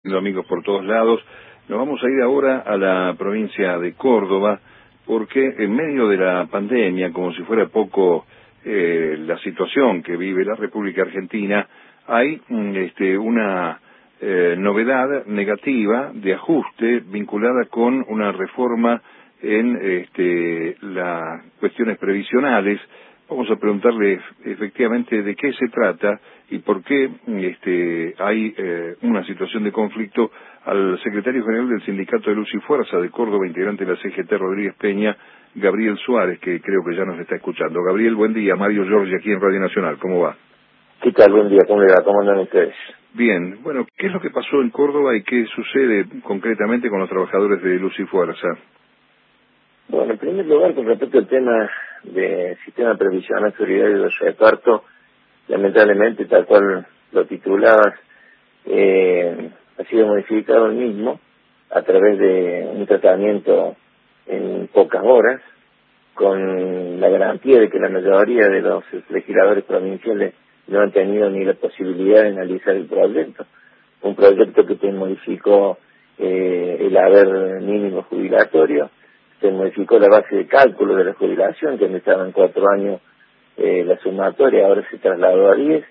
amigos por todos lados. Nos vamos a ir ahora a la provincia de Córdoba, porque en medio de la pandemia, como si fuera poco la situación que vive la República Argentina, hay una novedad negativa de ajuste vinculada con una reforma en las cuestiones previsionales. Vamos a preguntarle efectivamente de qué se trata y por qué hay una situación de conflicto al secretario general del Sindicato de Luz y Fuerza de Córdoba, integrante de la CGT Rodríguez Peña, Gabriel Suárez, que creo que ya nos está escuchando. Gabriel, buen día. Mario Giorgi aquí en Radio Nacional. ¿Cómo va? ¿Qué tal? Buen día. ¿Cómo le va? ¿Cómo andan ustedes? Bien. Bueno, ¿qué es lo que pasó en Córdoba y qué sucede concretamente con los trabajadores de Luz y Fuerza? Bueno, en primer lugar, con respecto al tema del sistema previsional solidario de reparto, lamentablemente, tal cual lo titulabas, ha sido modificado el mismo a través de un tratamiento en pocas horas, con la garantía de que la mayoría de los legisladores provinciales no han tenido ni la posibilidad de analizar el proyecto. Un proyecto que se modificó el haber mínimo jubilatorio, se modificó la base de cálculo de la jubilación, que estaban 4 años la sumatoria, ahora se trasladó a 10,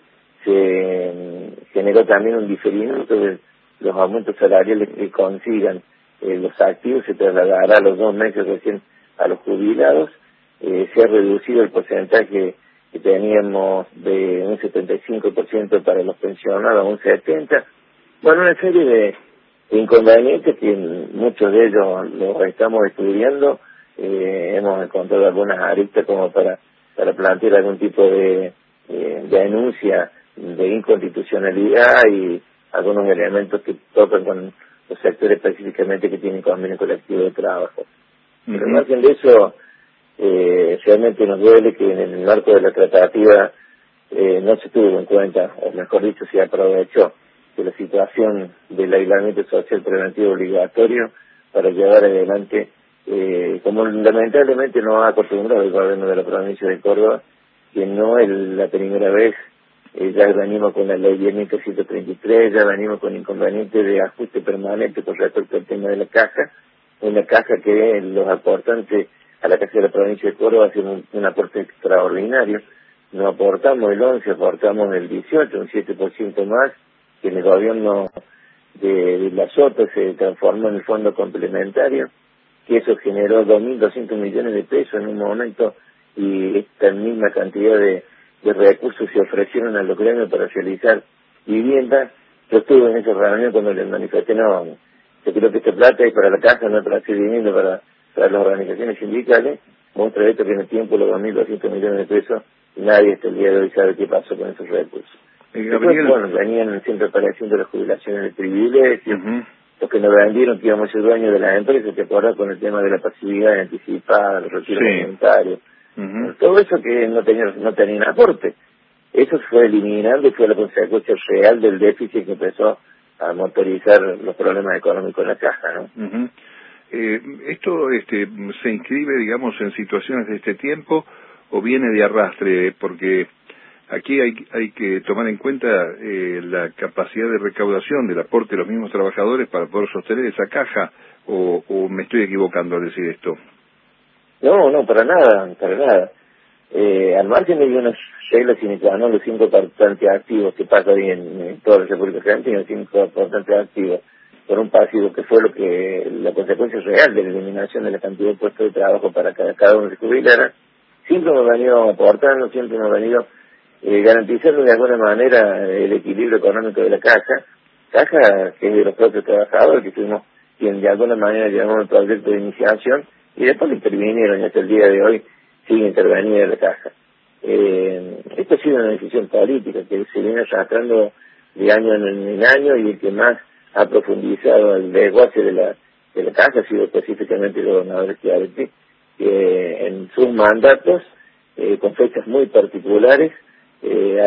se generó también un diferimiento de los aumentos salariales que consigan los activos, se trasladará a los 2 meses recién a los jubilados, se ha reducido el porcentaje que teníamos de un 75% para los pensionados a un 70%, bueno, una serie de inconvenientes que muchos de ellos los estamos estudiando, hemos encontrado algunas aristas como para plantear algún tipo de denuncia de inconstitucionalidad y algunos elementos que tocan con los sectores específicamente que tienen convenio colectivo de trabajo. Pero al margen de eso, realmente nos duele que en el marco de la tratativa no se tuvo en cuenta, o mejor dicho, se aprovechó de la situación del aislamiento social preventivo obligatorio para llevar adelante, como lamentablemente nos ha acostumbrado el gobierno de la provincia de Córdoba, que no es la primera vez, ya venimos con la ley 10.133, ya venimos con inconvenientes de ajuste permanente con respecto al tema de la caja, una caja que los aportantes a la Caja de la provincia de Córdoba hacen un aporte extraordinario, no aportamos el 11, aportamos el 18, un 7% más, que en el gobierno de la Sota se transformó en el fondo complementario, que eso generó 2.200 millones de pesos en un momento, y esta misma cantidad de recursos se ofrecieron a los gremios para realizar viviendas. Yo estuve en esa reunión cuando les manifesté, no, yo creo que esta plata es para la casa, no es para hacer vivienda, para las organizaciones sindicales. Muestra esto que en el tiempo los 2.200 millones de pesos, nadie hasta el día de hoy sabe qué pasó con esos recursos. Después, bueno, venían siempre apareciendo las jubilaciones de privilegio, los que nos vendieron que íbamos a ser dueños de las empresas, ¿te acuerdas? Con el tema de la pasividad anticipada, los retiros voluntarios, todo eso que no tenían aporte. Eso fue eliminando y fue la consecuencia real del déficit que empezó a motorizar los problemas económicos en la caja, ¿no? ¿Esto se inscribe, digamos, en situaciones de este tiempo o viene de arrastre? Porque aquí hay que tomar en cuenta la capacidad de recaudación del aporte de los mismos trabajadores para poder sostener esa caja, o me estoy equivocando al decir esto. No, para nada. Al margen de unas reglas sine qua non, los 5 aportantes activos que pasa ahí en toda la República Argentina, 5 aportantes activos por un pasivo, que fue la consecuencia real de la eliminación de la cantidad de puestos de trabajo para cada uno se jubilara, siempre hemos venido aportando, siempre hemos venido garantizando de alguna manera el equilibrio económico de la caja que es de los propios trabajadores, que fuimos quien de alguna manera llevamos el proyecto de iniciación y después lo intervinieron y hasta el día de hoy sigue intervenida la caja. Esto ha sido una decisión política que se viene arrastrando de año en año, y el que más ha profundizado el desguace de la caja ha sido específicamente el gobernador Schiaretti, que en sus mandatos, con fechas muy particulares, ha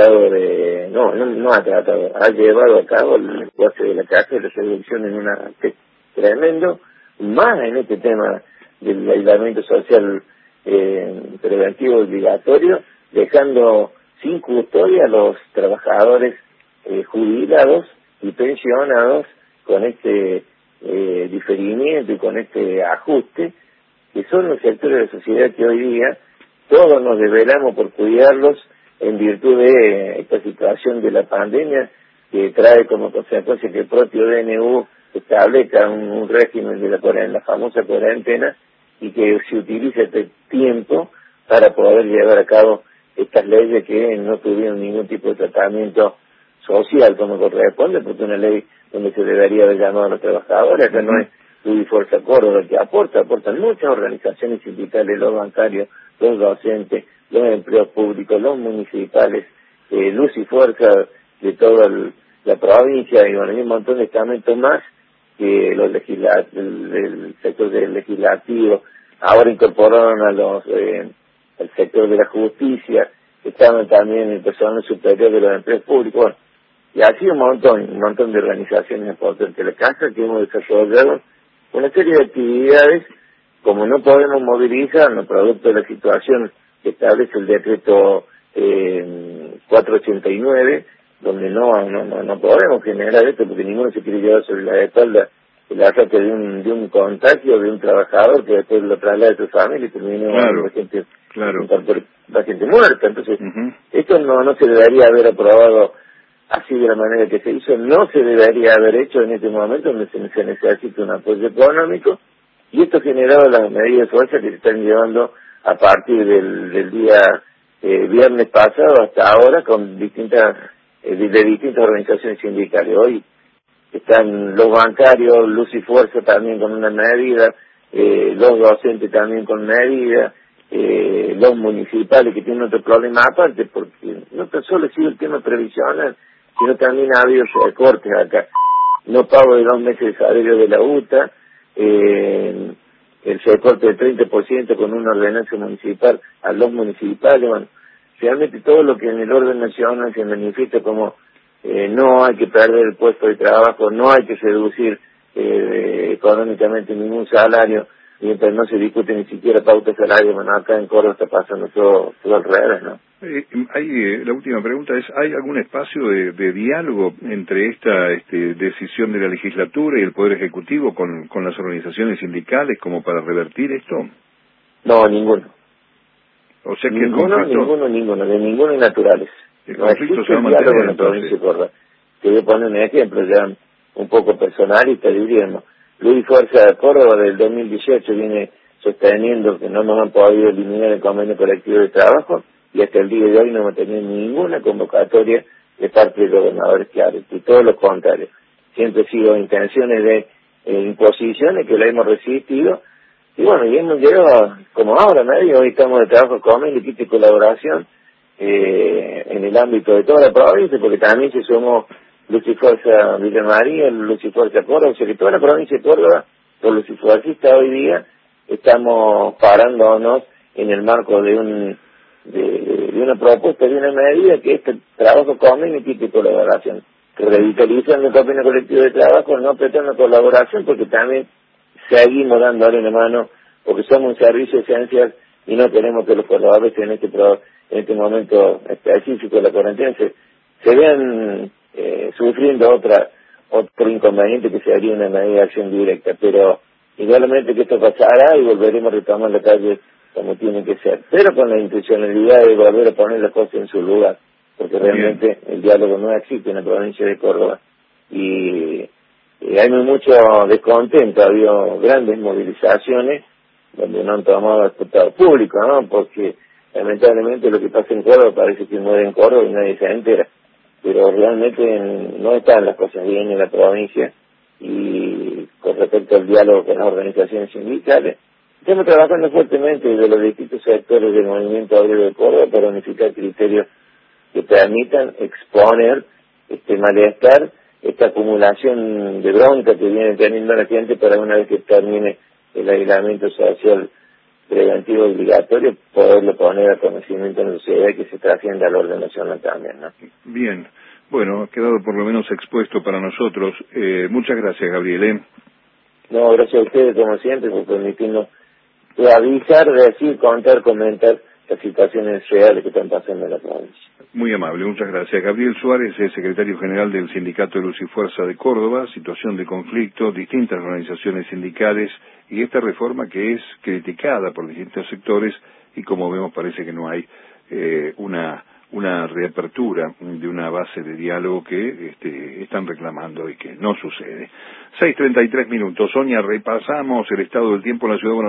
llevado a cabo el desguace de la caja y la reducción en una tremendo, más en este tema del aislamiento social preventivo obligatorio, dejando sin custodia a los trabajadores jubilados y pensionados con este diferimiento y con este ajuste, que son los sectores de la sociedad que hoy día todos nos desvelamos por cuidarlos en virtud de esta situación de la pandemia, que trae como consecuencia que el propio DNU establezca un régimen de la famosa cuarentena, y que se utilice este tiempo para poder llevar a cabo estas leyes que no tuvieron ningún tipo de tratamiento social como corresponde, porque es una ley donde se debería haber llamado a los trabajadores. Acá no es Luz y Fuerza Córdoba que aportan muchas organizaciones sindicales, los bancarios, los docentes, los empleos públicos, los municipales, Luz y Fuerza de toda la provincia, y bueno, hay un montón de estamentos más que los del sector del legislativo. Ahora incorporaron a el sector de la justicia, estaban también el personal superior de los empleos públicos, bueno, y así un montón de organizaciones importantes de la casa que hemos desarrollado una serie de actividades. Como no podemos movilizarnos producto de la situación que establece el decreto 489, donde no podemos generar esto, porque ninguno se quiere llevar sobre la espalda el ataque de un contagio de un trabajador que después lo traslada a su familia y termina la gente muerta. Entonces, esto no se debería haber aprobado así de la manera que se hizo, no se debería haber hecho en este momento donde se necesita un apoyo económico, y esto generaba las medidas de fuerza que se están llevando a partir del día viernes pasado hasta ahora con distintas organizaciones sindicales. Hoy están los bancarios, Luz y Fuerza también con una medida, los docentes también con medida, los municipales que tienen otro problema aparte, porque no tan solo ha sido el tema previsional, sino también ha habido recortes acá. No pago de 2 meses de salario de la UTA, el recorte del 30% con una ordenanza municipal a los municipales. Bueno, realmente todo lo que en el orden nacional se manifiesta como no hay que perder el puesto de trabajo, no hay que reducir económicamente ningún salario, mientras no se discute ni siquiera pauta de salario. Bueno, acá en Córdoba está pasando todo al revés, ¿no? La última pregunta es, ¿hay algún espacio de diálogo entre esta decisión de la legislatura y el Poder Ejecutivo con las organizaciones sindicales como para revertir esto? No, ninguno. O sea que ninguno de ninguno y naturales. El no conflicto existe se va a diálogo mantener, en la provincia de Córdoba. Te voy a poner un ejemplo ya un poco personal y te diríamos. Luz y Fuerza de Córdoba del 2018 viene sosteniendo que no nos han podido eliminar el convenio colectivo de trabajo, y hasta el día de hoy no hemos tenido ninguna convocatoria de parte de los gobernadores claros, y todo lo contrario. Siempre ha sido intenciones de imposiciones que la hemos resistido, y bueno, y hemos llegado, como ahora, nadie, hoy estamos de trabajo convenio, equipo y colaboración en el ámbito de toda la provincia, porque también se sumó Luz y Fuerza Villa María, Luz y Fuerza Córdoba, o sea que toda la provincia de Córdoba, los Luz y Fuercistas hoy día, estamos parándonos en el marco de una propuesta, de una medida que es el trabajo convenio y colaboración, que revitalizan el convenio colectivo de trabajo, no pretende colaboración, porque también seguimos dándole una mano, porque somos un servicio esencial y no queremos que los colaboradores en este momento específico de la cuarentena se vean sufriendo otro inconveniente que sería una medida de acción directa, pero igualmente que esto pasará y volveremos a retomar la calle como tiene que ser, pero con la intencionalidad de volver a poner las cosas en su lugar, porque realmente el diálogo no existe en la provincia de Córdoba y hay mucho descontento. Ha habido grandes movilizaciones donde no han tomado espectador público, ¿no? Porque lamentablemente lo que pasa en Córdoba parece que muere en Córdoba y nadie se entera, pero realmente no están las cosas bien en la provincia. Y con respecto al diálogo con las organizaciones sindicales, estamos trabajando fuertemente desde los distintos sectores del movimiento obrero de Córdoba para unificar criterios que permitan exponer este malestar, esta acumulación de bronca que viene teniendo la gente para una vez que termine el aislamiento social preventivo obligatorio, poderlo poner a conocimiento en la sociedad y que se trascienda al orden nacional también, ¿no? Bien. Bueno, ha quedado por lo menos expuesto para nosotros. Muchas gracias, Gabriel. No, gracias a ustedes, como siempre, por permitirnos avisar, decir, contar, comentar las situaciones reales que están pasando en la provincia. Muy amable, muchas gracias. Gabriel Suárez es secretario general del Sindicato de Luz y Fuerza de Córdoba, situación de conflicto, distintas organizaciones sindicales y esta reforma que es criticada por distintos sectores y como vemos parece que no hay una reapertura de una base de diálogo que están reclamando y que no sucede. 6:33 minutos. Sonia, repasamos el estado del tiempo en la ciudad de Buenos Aires.